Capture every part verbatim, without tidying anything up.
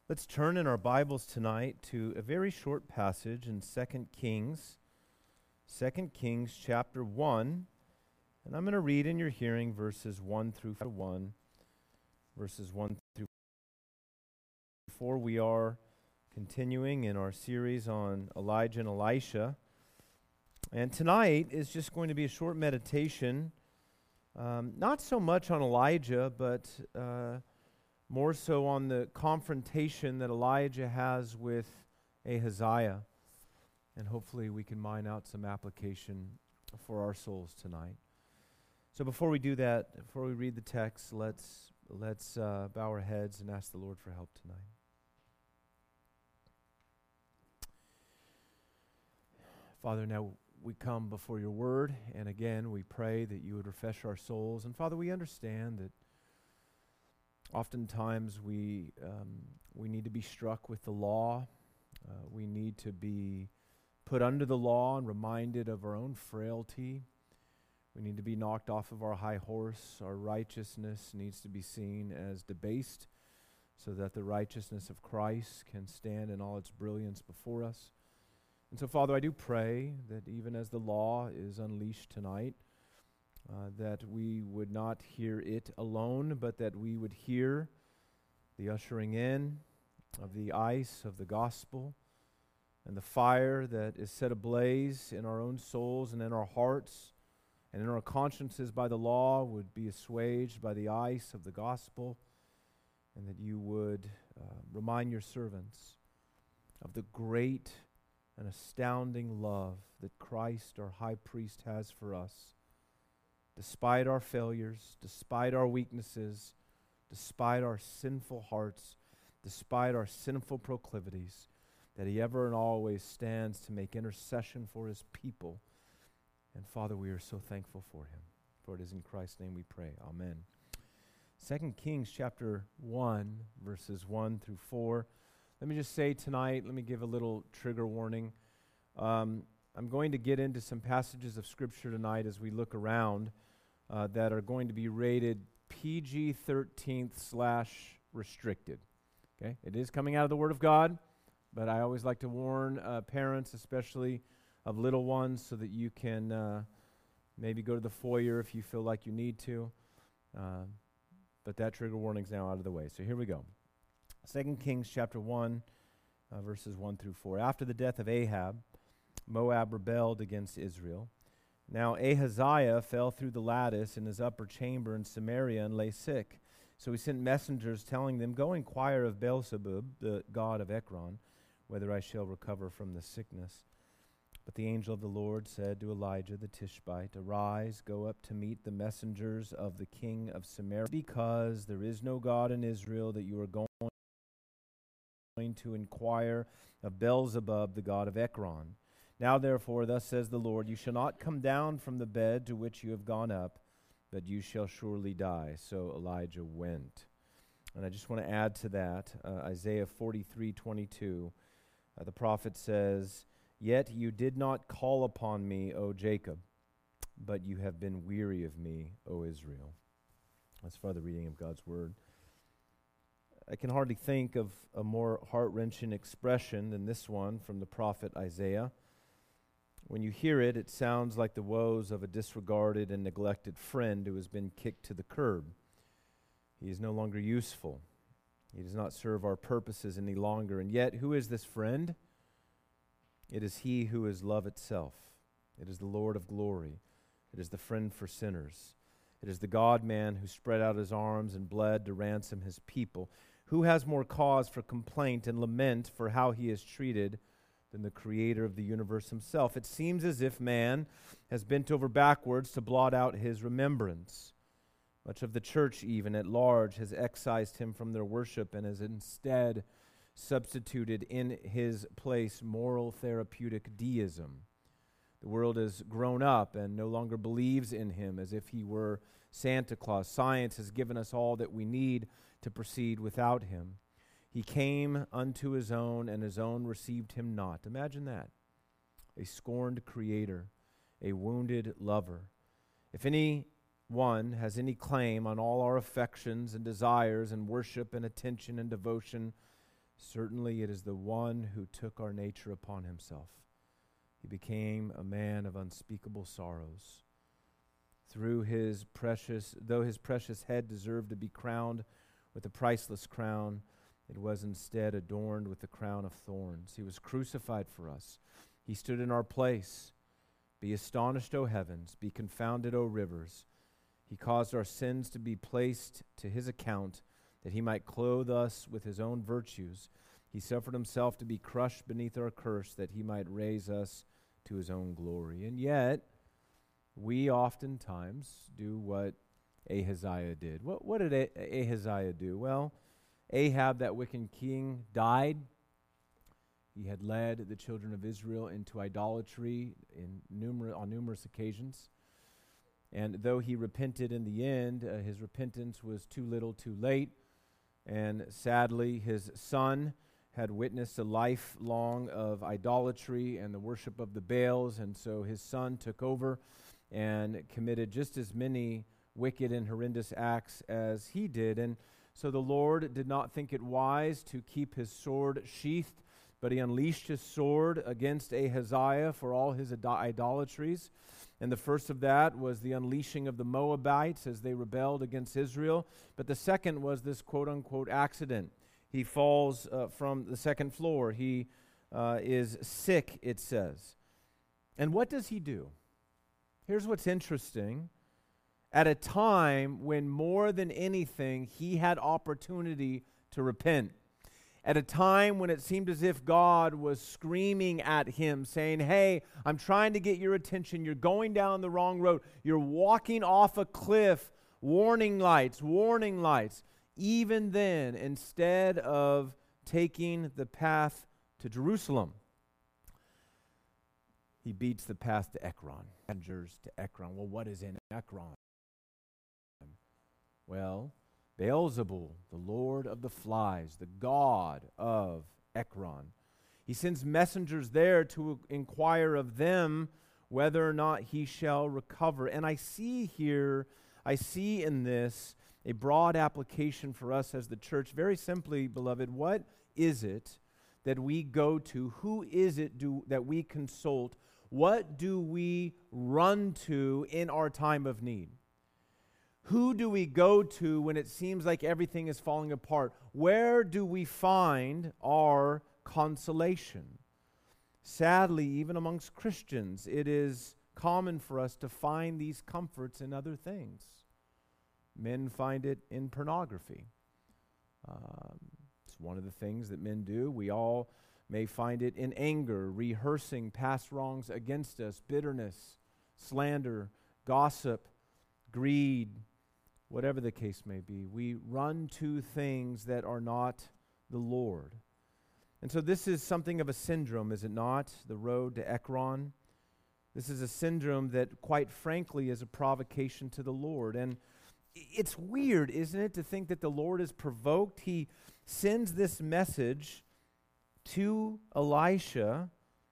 Let's turn in our Bibles tonight to a very short passage in Second Kings, Second Kings chapter one, and I'm going to read in your hearing verses one through one, verses one through four. We are continuing in our series on Elijah and Elisha, and tonight is just going to be a short meditation, um, not so much on Elijah, but uh, more so on the confrontation that Elijah has with Ahaziah. And hopefully we can mine out some application for our souls tonight. So before we do that, before we read the text, let's let's uh, bow our heads and ask the Lord for help tonight. Father, now we come before your word, and again we pray that you would refresh our souls. And Father, we understand that oftentimes we um, we need to be struck with the law. Uh, we need to be put under the law and reminded of our own frailty. We need to be knocked off of our high horse. Our righteousness needs to be seen as debased so that the righteousness of Christ can stand in all its brilliance before us. And so, Father, I do pray that even as the law is unleashed tonight, Uh, that we would not hear it alone, but that we would hear the ushering in of the ice of the gospel and the fire that is set ablaze in our own souls and in our hearts and in our consciences by the law would be assuaged by the ice of the gospel, and that you would uh, remind your servants of the great and astounding love that Christ, our high priest, has for us. Despite our failures, despite our weaknesses, despite our sinful hearts, despite our sinful proclivities, that he ever and always stands to make intercession for his people. And Father, we are so thankful for him. For it is in Christ's name we pray. Amen. Second Kings chapter one, verses one through four. Let me just say tonight, let me give a little trigger warning. Um, I'm going to get into some passages of Scripture tonight as we look around uh, that are going to be rated P G thirteen slash restricted. Okay, it is coming out of the Word of God, but I always like to warn uh, parents, especially of little ones, so that you can uh, maybe go to the foyer if you feel like you need to. Uh, but that trigger warning's now out of the way. So here we go. Second Kings chapter one, uh, verses one through four. After the death of Ahab, Moab rebelled against Israel. Now Ahaziah fell through the lattice in his upper chamber in Samaria and lay sick. So he sent messengers telling them, "Go inquire of Beelzebub, the god of Ekron, whether I shall recover from the sickness." But the angel of the Lord said to Elijah the Tishbite, "Arise, go up to meet the messengers of the king of Samaria, because there is no God in Israel, that you are going to inquire of Beelzebub, the god of Ekron. Now therefore, thus says the Lord, you shall not come down from the bed to which you have gone up, but you shall surely die." So Elijah went. And I just want to add to that, uh, Isaiah forty-three twenty-two, uh, the prophet says, "Yet you did not call upon me, O Jacob, but you have been weary of me, O Israel." That's for the reading of God's word. I can hardly think of a more heart-wrenching expression than this one from the prophet Isaiah. When you hear it, it sounds like the woes of a disregarded and neglected friend who has been kicked to the curb. He is no longer useful. He does not serve our purposes any longer. And yet, who is this friend? It is he who is love itself. It is the Lord of glory. It is the friend for sinners. It is the God-man who spread out his arms and bled to ransom his people. Who has more cause for complaint and lament for how he is treated than the creator of the universe himself? It seems as if man has bent over backwards to blot out his remembrance. Much of the church, even at large, has excised him from their worship and has instead substituted in his place moral therapeutic deism. The world has grown up and no longer believes in him as if he were Santa Claus. Science has given us all that we need to proceed without him. He came unto his own, and his own received him not. Imagine that. A scorned creator, a wounded lover. If anyone has any claim on all our affections and desires and worship and attention and devotion, Certainly it is the one who took our nature upon himself. He became a man of unspeakable sorrows. Through his precious, though his precious head deserved to be crowned with a priceless crown, it was instead adorned with the crown of thorns. He was crucified for us. He stood in our place. Be astonished, O heavens, be confounded, O rivers. He caused our sins to be placed to his account, that he might clothe us with his own virtues. He suffered himself to be crushed beneath our curse, that he might raise us to his own glory. And yet, we oftentimes do what Ahaziah did. What, what did Ah- Ahaziah do? Well, Ahab, that wicked king, died. He had led the children of Israel into idolatry in numer- on numerous occasions. And though he repented in the end, uh, his repentance was too little too late. And sadly, his son had witnessed a lifelong of idolatry and the worship of the Baals. And so his son took over and committed just as many wicked and horrendous acts as he did. And so the Lord did not think it wise to keep his sword sheathed, but he unleashed his sword against Ahaziah for all his idol- idolatries. And the first of that was the unleashing of the Moabites as they rebelled against Israel. But the second was this quote-unquote accident. He falls uh, from the second floor. He uh, is sick, it says. And what does he do? Here's what's interesting. At a time when more than anything, he had opportunity to repent. At a time when it seemed as if God was screaming at him, saying, hey, I'm trying to get your attention. You're going down the wrong road. You're walking off a cliff. Warning lights, warning lights. Even then, instead of taking the path to Jerusalem, he beats the path to Ekron. Enters to Ekron. Well, what is in Ekron? Well, Beelzebul, the lord of the flies, the god of Ekron. He sends messengers there to inquire of them whether or not he shall recover. And I see here, I see in this a broad application for us as the church. Very simply, beloved, what is it that we go to? Who is it do, that we consult? What do we run to in our time of need? Who do we go to when it seems like everything is falling apart? Where do we find our consolation? Sadly, even amongst Christians, it is common for us to find these comforts in other things. Men find it in pornography. Um, it's one of the things that men do. We all may find it in anger, rehearsing past wrongs against us, bitterness, slander, gossip, greed, whatever the case may be. We run to things that are not the Lord. And so this is something of a syndrome, is it not? The road to Ekron. This is a syndrome that, quite frankly, is a provocation to the Lord. And it's weird, isn't it, to think that the Lord is provoked? He sends this message to Elisha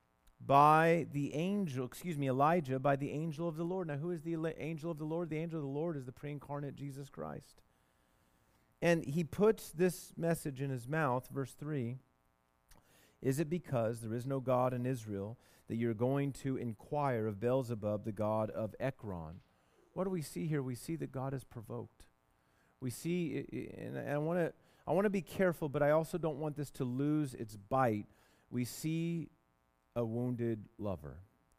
by the angel, excuse me, Elijah, by the angel of the Lord. Now, who is the ele- angel of the Lord? The angel of the Lord is the pre-incarnate Jesus Christ. And he puts this message in his mouth, verse three, is it because there is no God in Israel that you're going to inquire of Beelzebub, the god of Ekron? What do we see here? We see that God is provoked. We see, and I want to I want to be careful, but I also don't want this to lose its bite. We see a wounded lover.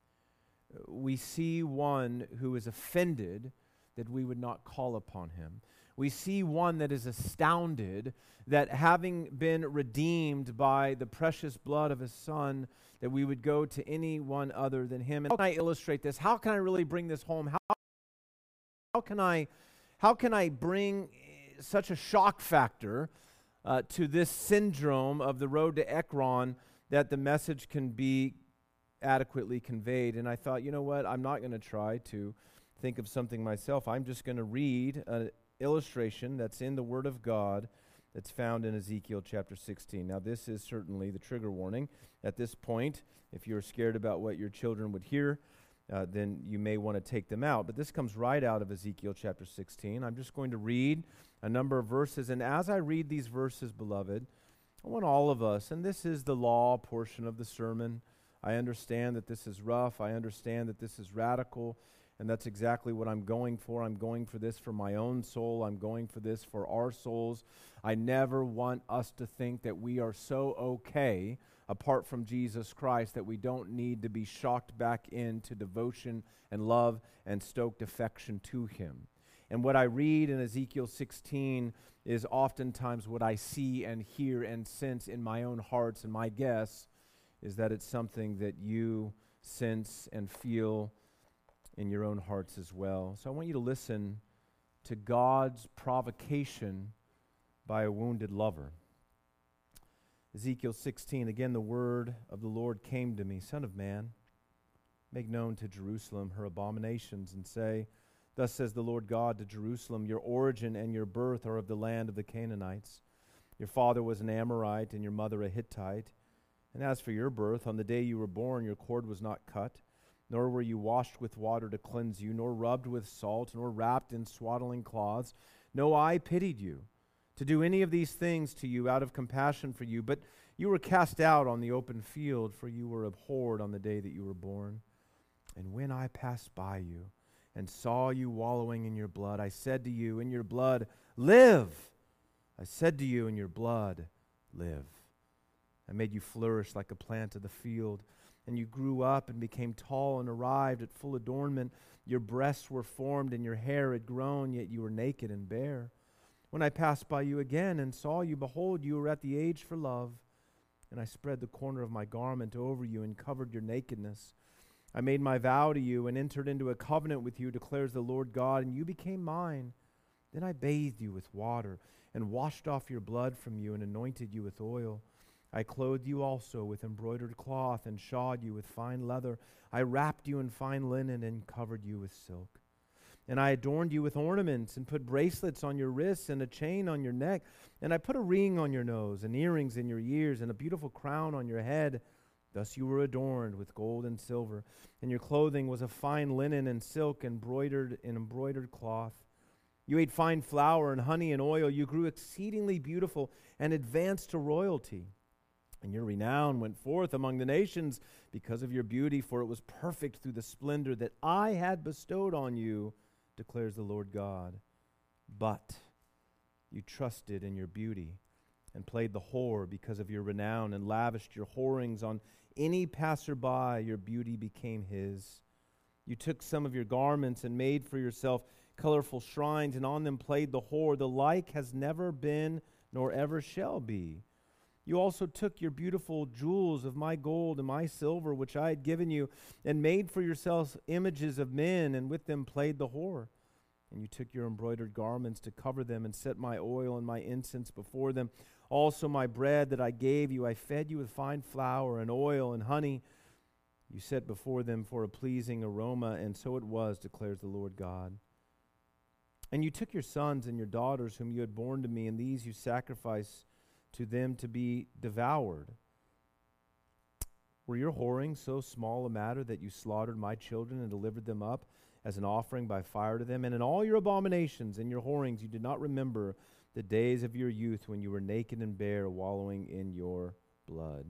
We see one who is offended that we would not call upon him. We see one that is astounded that having been redeemed by the precious blood of his son, that we would go to anyone other than him. And how can I illustrate this? How can I really bring this home? How, how can I how can I bring such a shock factor uh, to this syndrome of the road to Ekron that the message can be adequately conveyed? And I thought, you know what, I'm not going to try to think of something myself. I'm just going to read an illustration that's in the Word of God that's found in Ezekiel chapter sixteen. Now, this is certainly the trigger warning. At this point, if you're scared about what your children would hear, uh, then you may want to take them out. But this comes right out of Ezekiel chapter sixteen. I'm just going to read a number of verses, and as I read these verses, beloved, I want all of us, and this is the law portion of the sermon. I understand that this is rough. I understand that this is radical, and that's exactly what I'm going for. I'm going for this for my own soul. I'm going for this for our souls. I never want us to think that we are so okay apart from Jesus Christ that we don't need to be shocked back into devotion and love and stoked affection to Him. And what I read in Ezekiel sixteen is oftentimes what I see and hear and sense in my own hearts, and my guess is that it's something that you sense and feel in your own hearts as well. So I want you to listen to God's provocation by a wounded lover. Ezekiel sixteen, again the word of the Lord came to me, Son of man, make known to Jerusalem her abominations, and say, Thus says the Lord God to Jerusalem, your origin and your birth are of the land of the Canaanites. Your father was an Amorite, and your mother a Hittite. And as for your birth, on the day you were born, your cord was not cut, nor were you washed with water to cleanse you, nor rubbed with salt, nor wrapped in swaddling cloths. No eye pitied you to do any of these things to you out of compassion for you, but you were cast out on the open field, for you were abhorred on the day that you were born. And when I passed by you and saw you wallowing in your blood, I said to you, in your blood, live. I said to you, in your blood, live. I made you flourish like a plant of the field, and you grew up and became tall and arrived at full adornment. Your breasts were formed and your hair had grown, yet you were naked and bare. When I passed by you again and saw you, behold, you were at the age for love, and I spread the corner of my garment over you and covered your nakedness. I made my vow to you and entered into a covenant with you, declares the Lord God, and you became mine. Then I bathed you with water and washed off your blood from you and anointed you with oil. I clothed you also with embroidered cloth and shod you with fine leather. I wrapped you in fine linen and covered you with silk. And I adorned you with ornaments and put bracelets on your wrists and a chain on your neck. And I put a ring on your nose and earrings in your ears and a beautiful crown on your head. Thus you were adorned with gold and silver, and your clothing was of fine linen and silk embroidered in embroidered cloth. You ate fine flour and honey and oil. You grew exceedingly beautiful and advanced to royalty. And your renown went forth among the nations because of your beauty, for it was perfect through the splendor that I had bestowed on you, declares the Lord God. But you trusted in your beauty and played the whore because of your renown and lavished your whorings on any passerby. Your beauty became his. You took some of your garments and made for yourself colorful shrines, and on them played the whore. The like has never been nor ever shall be. You also took your beautiful jewels of my gold and my silver, which I had given you, and made for yourselves images of men, and with them played the whore. And you took your embroidered garments to cover them, and set my oil and my incense before them. Also my bread that I gave you, I fed you with fine flour and oil and honey. You set before them for a pleasing aroma, and so it was, declares the Lord God. And you took your sons and your daughters whom you had borne to me, and these you sacrificed to them to be devoured. Were your whorings so small a matter that you slaughtered my children and delivered them up as an offering by fire to them? And in all your abominations and your whorings you did not remember the days of your youth when you were naked and bare, wallowing in your blood.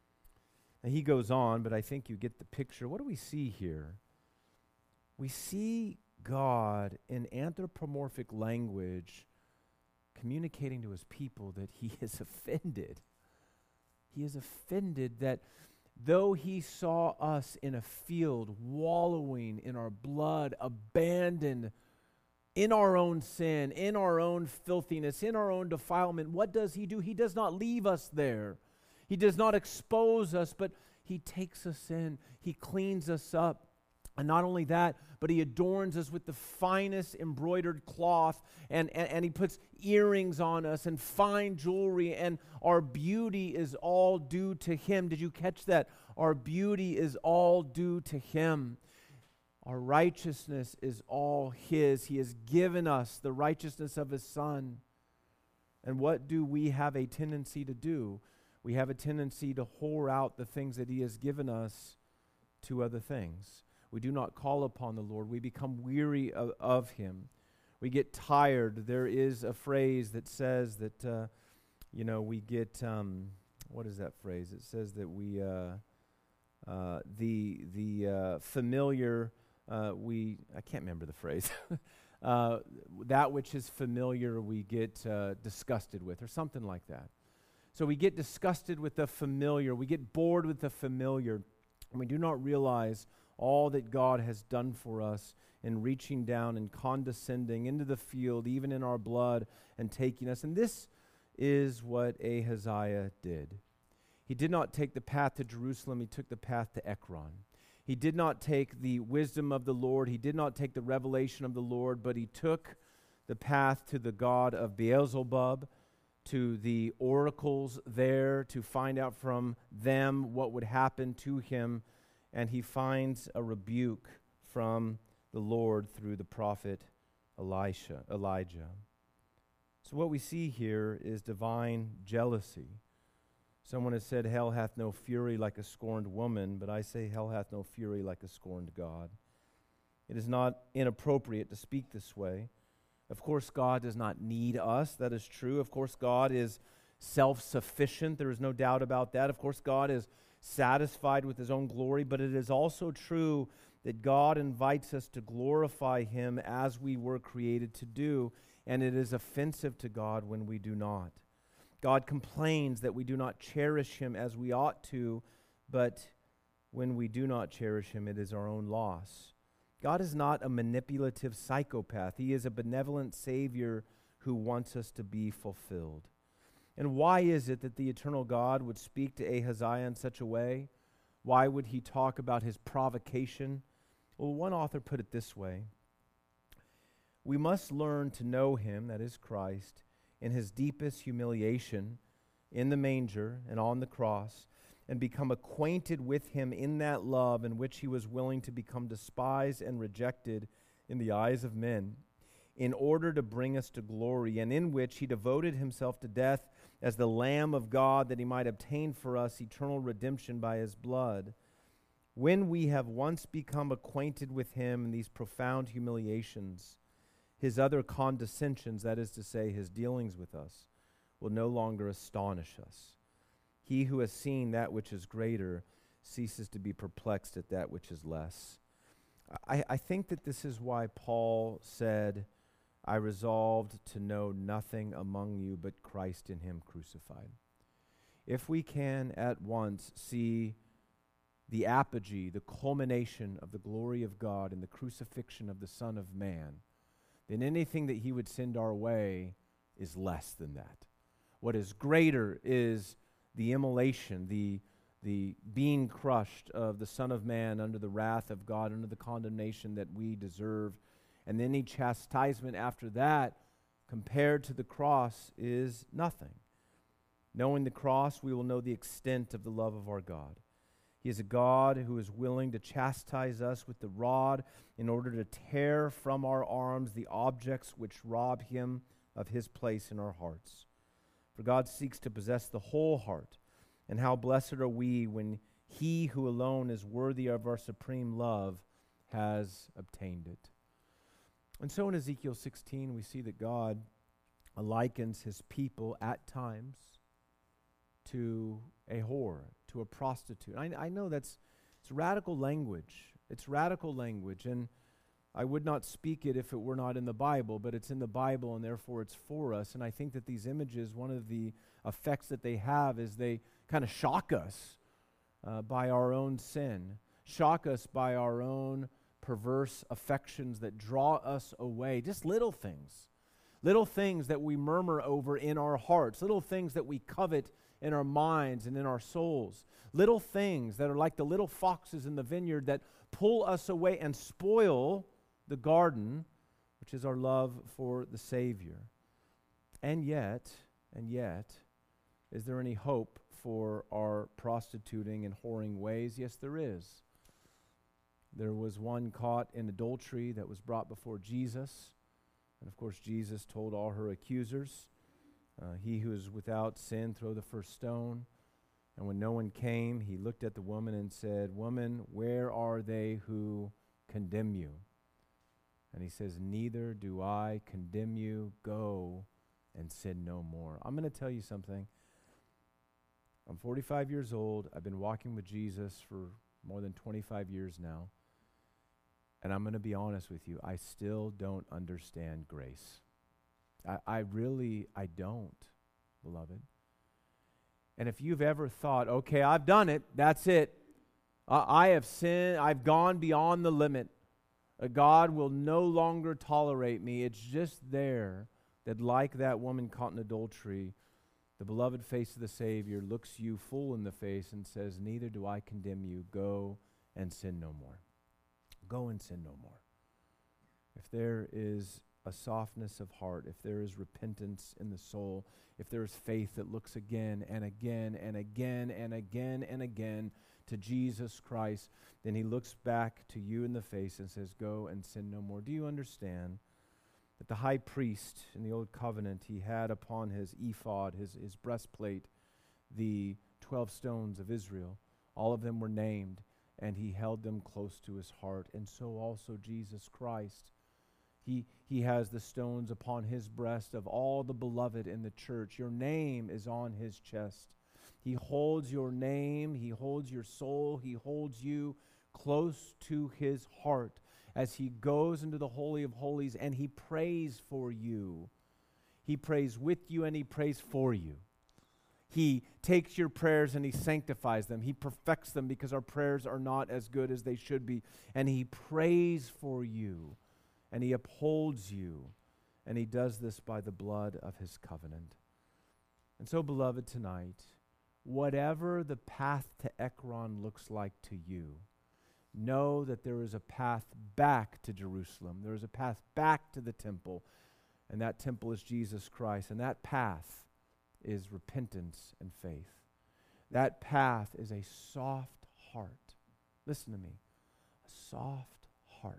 And he goes on, but I think you get the picture. What do we see here? We see God in anthropomorphic language communicating to his people that he is offended. He is offended that though he saw us in a field wallowing in our blood, abandoned in our own sin, in our own filthiness, in our own defilement, what does he do? He does not leave us there. He does not expose us, but he takes us in. He cleans us up. And not only that, but he adorns us with the finest embroidered cloth, and, and, and he puts earrings on us and fine jewelry, and our beauty is all due to him. Did you catch that? Our beauty is all due to him. Our righteousness is all his. He has given us the righteousness of his Son. And what do we have a tendency to do? We have a tendency to whore out the things that he has given us to other things. We do not call upon the Lord. We become weary of, of him. We get tired. There is a phrase that says that uh, You know, we get, um, what is that phrase? It says that we, uh, uh, the, the uh, familiar, uh, we, I can't remember the phrase. uh, that which is familiar we get uh, disgusted with, or something like that. So we get disgusted with the familiar. We get bored with the familiar. And we do not realize all that God has done for us in reaching down and condescending into the field, even in our blood, and taking us. And this is what Ahaziah did. He did not take the path to Jerusalem. He took the path to Ekron. He did not take the wisdom of the Lord. He did not take the revelation of the Lord, but he took the path to the god of Beelzebub, to the oracles there to find out from them what would happen to him, and he finds a rebuke from the Lord through the prophet Elisha, Elijah. So what we see here is divine jealousy. Someone has said, hell hath no fury like a scorned woman, but I say hell hath no fury like a scorned God. It is not inappropriate to speak this way. Of course, God does not need us. That is true. Of course, God is self-sufficient. There is no doubt about that. Of course, God is satisfied with his own glory, but it is also true that God invites us to glorify him as we were created to do, and it is offensive to God when we do not. God complains that we do not cherish him as we ought to, but when we do not cherish him, it is our own loss. God is not a manipulative psychopath. He is a benevolent Savior who wants us to be fulfilled. And why is it that the eternal God would speak to Ahaziah in such a way? Why would he talk about his provocation? Well, one author put it this way: we must learn to know him, that is Christ, in his deepest humiliation in the manger and on the cross, and become acquainted with him in that love in which he was willing to become despised and rejected in the eyes of men, in order to bring us to glory, and in which he devoted himself to death as the Lamb of God, that he might obtain for us eternal redemption by his blood. When we have once become acquainted with him in these profound humiliations, his other condescensions, that is to say, his dealings with us, will no longer astonish us. He who has seen that which is greater ceases to be perplexed at that which is less. I, I think that this is why Paul said, I resolved to know nothing among you but Christ in him crucified. If we can at once see the apogee, the culmination of the glory of God in the crucifixion of the Son of Man, then anything that he would send our way is less than that. What is greater is the immolation, the, the being crushed of the Son of Man under the wrath of God, under the condemnation that we deserve. And any chastisement after that, compared to the cross, is nothing. Knowing the cross, we will know the extent of the love of our God. He is a God who is willing to chastise us with the rod in order to tear from our arms the objects which rob him of his place in our hearts. For God seeks to possess the whole heart, and how blessed are we when he who alone is worthy of our supreme love has obtained it. And so in Ezekiel sixteen, we see that God likens his people at times to a whore, to a prostitute. I, I know that's it's radical language. It's radical language, and I would not speak it if it were not in the Bible, but it's in the Bible, and therefore it's for us. And I think that these images, one of the effects that they have is they kind of shock us uh, by our own sin, shock us by our own perverse affections that draw us away. Just little things, little things that we murmur over in our hearts, little things that we covet in our minds and in our souls, little things that are like the little foxes in the vineyard that pull us away and spoil the garden, which is our love for the Savior. And yet, and yet, is there any hope for our prostituting and whoring ways? Yes, there is. There was one caught in adultery that was brought before Jesus. And of course, Jesus told all her accusers, uh, he who is without sin, throw the first stone. And when no one came, he looked at the woman and said, Woman, where are they who condemn you? And he says, Neither do I condemn you. Go and sin no more. I'm going to tell you something. I'm forty-five years old. I've been walking with Jesus for more than twenty-five years now. And I'm going to be honest with you, I still don't understand grace. I, I really, I don't, beloved. And if you've ever thought, okay, I've done it, that's it. Uh, I have sinned, I've gone beyond the limit. Uh, God will no longer tolerate me. It's just there that, like that woman caught in adultery, the beloved face of the Savior looks you full in the face and says, neither do I condemn you. Go and sin no more. Go and sin no more. If there is a softness of heart, if there is repentance in the soul, if there is faith that looks again and again and again and again and again to Jesus Christ, then he looks back to you in the face and says, go and sin no more. Do you understand that the high priest in the old covenant, he had upon his ephod, his, his breastplate, the twelve stones of Israel? All of them were named, and he held them close to his heart. And so also Jesus Christ. He, he has the stones upon his breast of all the beloved in the church. Your name is on his chest. He holds your name, he holds your soul, he holds you close to his heart as he goes into the Holy of Holies and he prays for you. He prays with you and he prays for you. He takes your prayers and he sanctifies them. He perfects them because our prayers are not as good as they should be. And he prays for you and he upholds you. And he does this by the blood of his covenant. And so, beloved, tonight, whatever the path to Ekron looks like to you, know that there is a path back to Jerusalem. There is a path back to the temple. And that temple is Jesus Christ. And that path is repentance and faith. That path is a soft heart. Listen to me. A soft heart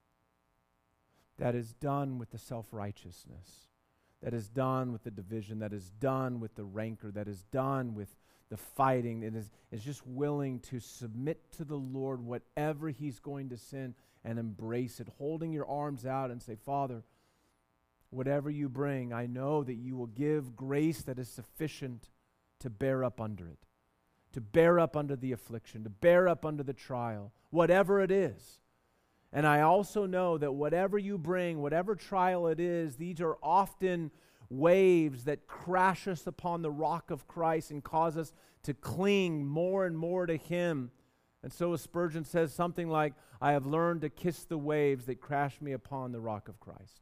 that is done with the self-righteousness, that is done with the division, that is done with the rancor, that is done with the fighting, that is, is just willing to submit to the Lord whatever he's going to send and embrace it, holding your arms out and say, Father, whatever you bring, I know that you will give grace that is sufficient to bear up under it, to bear up under the affliction, to bear up under the trial, whatever it is. And I also know that whatever you bring, whatever trial it is, these are often waves that crash us upon the rock of Christ and cause us to cling more and more to him. And so Spurgeon says something like, I have learned to kiss the waves that crash me upon the rock of Christ.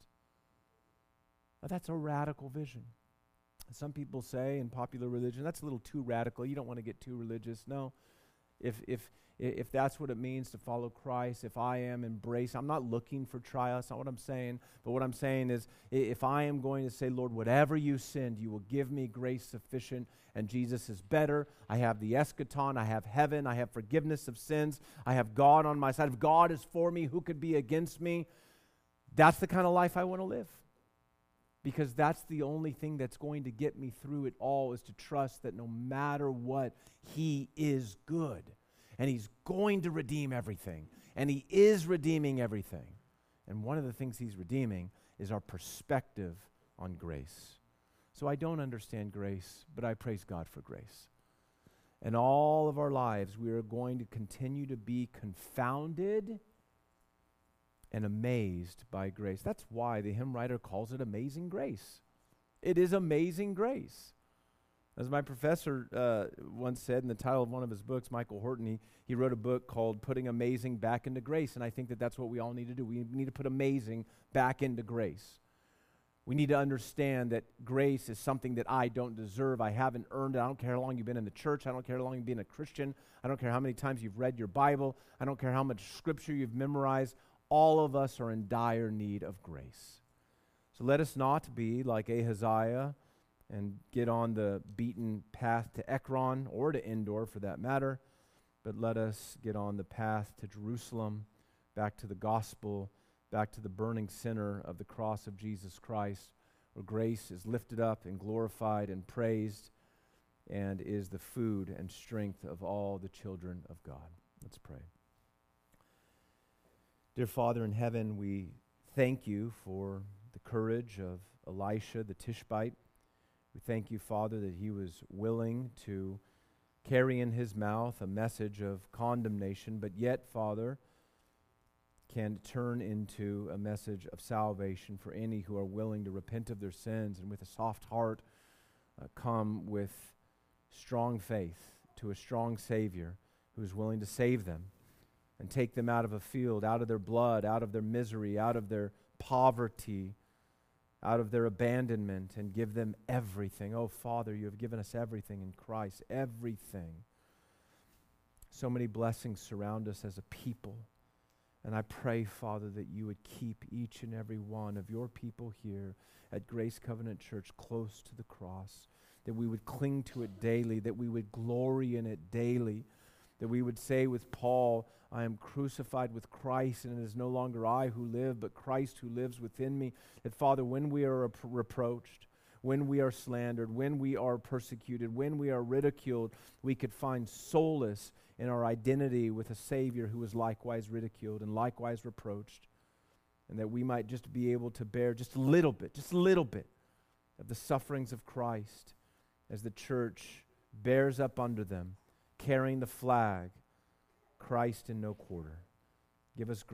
Now, that's a radical vision. Some people say in popular religion, that's a little too radical. You don't want to get too religious. No. If if if that's what it means to follow Christ, if I am embraced, I'm not looking for trials. That's not what I'm saying. But what I'm saying is, if I am going to say, Lord, whatever you send, you will give me grace sufficient, and Jesus is better. I have the eschaton. I have heaven. I have forgiveness of sins. I have God on my side. If God is for me, who could be against me? That's the kind of life I want to live. Because that's the only thing that's going to get me through it all, is to trust that no matter what, he is good. And he's going to redeem everything. And he is redeeming everything. And one of the things he's redeeming is our perspective on grace. So I don't understand grace, but I praise God for grace. In all of our lives, we are going to continue to be confounded and amazed by grace. That's why the hymn writer calls it Amazing Grace. It is amazing grace. As my professor uh, once said in the title of one of his books, Michael Horton, he, he wrote a book called Putting Amazing Back into Grace, and I think that that's what we all need to do. We need to put amazing back into grace. We need to understand that grace is something that I don't deserve. I haven't earned it. I don't care how long you've been in the church. I don't care how long you've been a Christian. I don't care how many times you've read your Bible. I don't care how much scripture you've memorized. All of us are in dire need of grace. So let us not be like Ahaziah and get on the beaten path to Ekron, or to Endor for that matter, but let us get on the path to Jerusalem, back to the gospel, back to the burning center of the cross of Jesus Christ, where grace is lifted up and glorified and praised and is the food and strength of all the children of God. Let's pray. Dear Father in heaven, we thank you for the courage of Elisha the Tishbite. We thank you, Father, that he was willing to carry in his mouth a message of condemnation, but yet, Father, can turn into a message of salvation for any who are willing to repent of their sins and with a soft heart uh, come with strong faith to a strong Savior who is willing to save them and take them out of a field, out of their blood, out of their misery, out of their poverty, out of their abandonment, and give them everything. Oh, Father, you have given us everything in Christ, everything. So many blessings surround us as a people. And I pray, Father, that you would keep each and every one of your people here at Grace Covenant Church close to the cross, that we would cling to it daily, that we would glory in it daily, that we would say with Paul, I am crucified with Christ, and it is no longer I who live, but Christ who lives within me. That, Father, when we are rep- reproached, when we are slandered, when we are persecuted, when we are ridiculed, we could find solace in our identity with a Savior who was likewise ridiculed and likewise reproached, and that we might just be able to bear just a little bit, just a little bit of the sufferings of Christ as the church bears up under them, carrying the flag, Christ in no quarter. Give us grace.